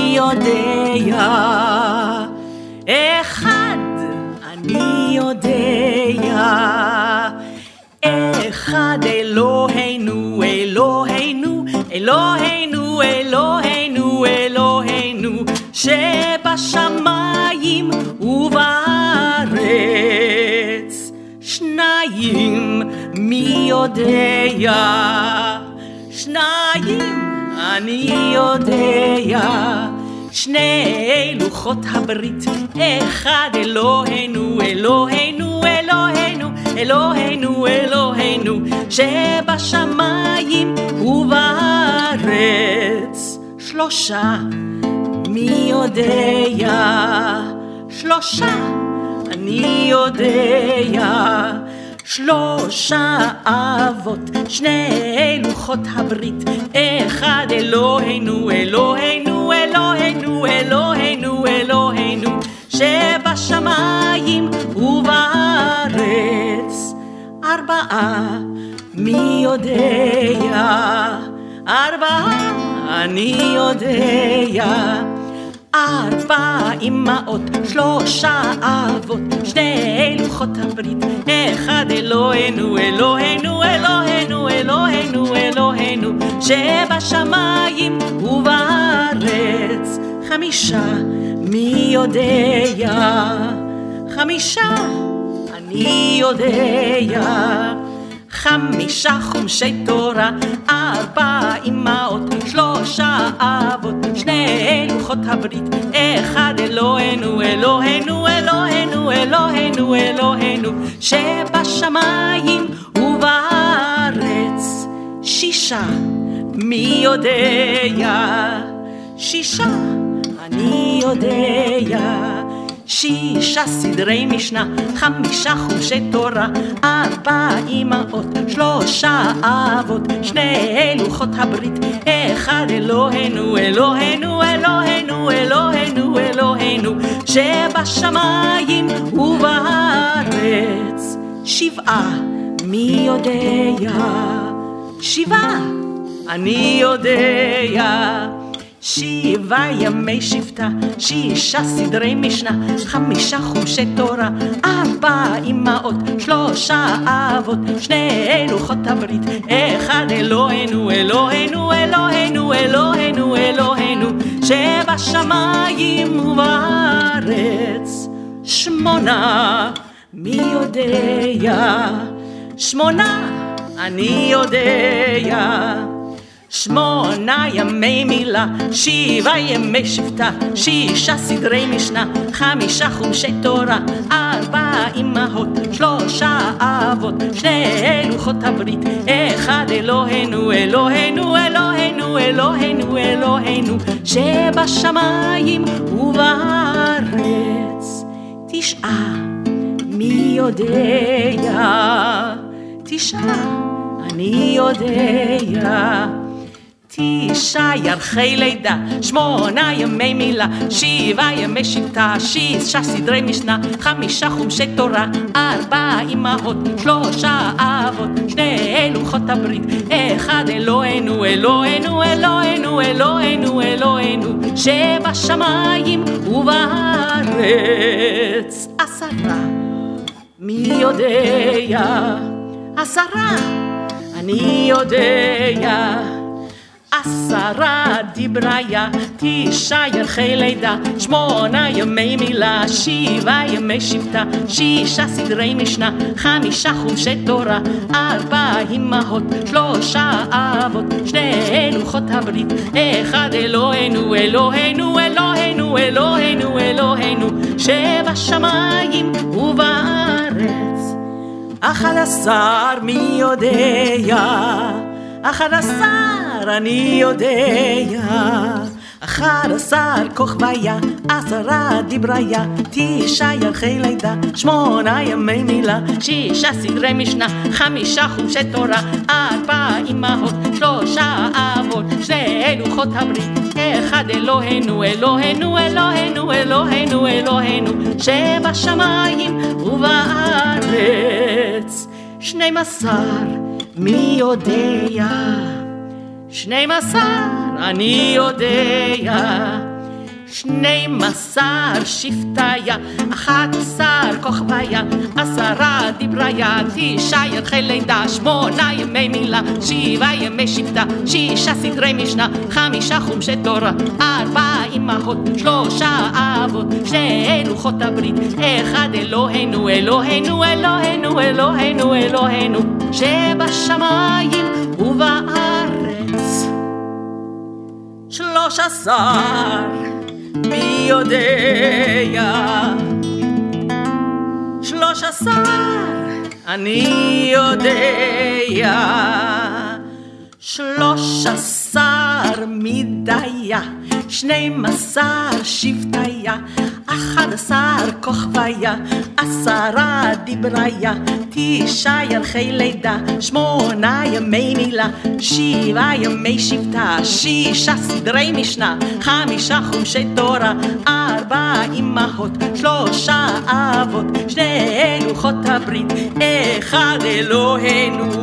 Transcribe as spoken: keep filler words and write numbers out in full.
מי יודע, אחד אני יודע, אחד אלוהינו, אלוהינו, אלוהינו, אלוהינו, אלוהינו, שבשמיים ובארץ. שניים מי יודע, שניים אני יודע, שני לוחות הברית, אחד אלוהינו, אלוהינו, אלוהינו, אלוהינו, אלוהינו, שבשמיים ובארץ. שלושה מי יודע, שלושה אני יודע, שלושה אבות, שני לוחות הברית, אחד אלוהינו, אלוהינו, אלוהינו, אלוהינו, אלוהינו, שבשמיים ובארץ. ארבעה מי יודע, ארבעה אני יודע, ארבע אמהות, שלושה אבות, שני לוחות הברית, אחד אלוהינו, אלוהינו, אלוהינו, אלוהינו, אלוהינו, שבשמיים ובארץ. חמישה מי יודע, חמישה אני יודע, חמישה חומשי תורה, ארבע אמהות, שלושה אבות, שני לוחות הברית, אחד אלוהינו, אלוהינו, אלוהינו, אלוהינו, אלוהינו, שבשמיים ובארץ. שישה מי יודע, שישה אני יודע, שישה סדרי משנה, חמישה חומשי תורה, ארבע אמהות, שלושה אבות, שני לוחות הברית, אחד אלוהינו, אלוהינו, אלוהינו, אלוהינו, אלוהינו, שבשמיים ובארץ. שבעה מי יודע, שבעה אני יודע, שבעה ימי שבטה, שישה סדרי משנה, חמישה חומשי תורה, ארבע אמהות, שלושה אבות, שני לוחות הברית, אחד אלוהינו, אלוהינו, אלוהינו, אלוהינו, אלוהינו, שבשמיים ובארץ. שמונה מי יודע, שמונה אני יודע, שמונה ימי מילה, שבעה ימי שבטה, שישה סדרי משנה, חמישה חומשי תורה, ארבע אמהות, שלושה אבות, שני לוחות הברית, אחד אלוהינו, אלוהינו, אלוהינו, אלוהינו, אלוהינו, שבשמיים ובארץ. תשעה מי יודע, תשעה אני יודע, תשעה ירחי לידה, שמונה ימי מילה, שבעה ימי שבטה, שישה סדרי משנה, חמישה חומשי תורה, ארבע אמהות, שלושה אבות, שני לוחות הברית, אחד אלוהינו, אלוהינו, אלוהינו, אלוהינו, אלוהינו, שבשמיים ובארץ. עשרה מי יודע, עשרה אני יודע, עשרה דיבריה, תשעה ירחי לידה, שמונה ימי מילה, שבעה ימי שבטה, שישה סדרי משנה, חמישה חומשי תורה, ארבע אמהות, שלושה אבות, שני לוחות הברית, אחד אלוהינו, אלוהינו, אלוהינו, אלוהינו, אלוהינו, שבשמיים ובארץ. אחד עשר מי יודע, אחד עשר אני יודע, אחד עשר כוכביה, עשרה דיבריה, תשעה ירחי לידה, שמונה ימי מילה, שישה סדרי משנה, חמישה חומשי תורה, ארבע אמהות, שלושה אבות, שני לוחות הברית, אחד אלוהינו, אלוהינו, אלוהינו, אלוהינו, אלוהינו, שבשמיים ובארץ. שנים עשר מי יודע, שנים עשר אני יודע, שנים עשר שבטיה, אחת עשר כוכביה, עשרה דיבריה, תשעה ירחי לידה, שמונה ימי מילה, שבעה ימי שבטה, שישה סדרי משנה, חמישה חומשי תורה, ארבע אמהות, שלושה אבות, שני לוחות הברית, אחד אלוהינו, אלוהינו, אלוהינו, אלוהינו, אלוהינו, שבשמיים ובארץ. שלוש עשר מי יודע, שלוש עשר אני יודע, שלוש עשר מדיה, שנים עשר שבטיה, אחד עשר כוכביה, עשרה דיבריה, תשעה ירחי לידה, שמונה ימי מילה, שבעה ימי שבטה, שישה סדרי משנה, חמישה חומשי תורה, ארבע אמהות, שלושה אבות, שני לוחות הברית, אחד אלוהינו,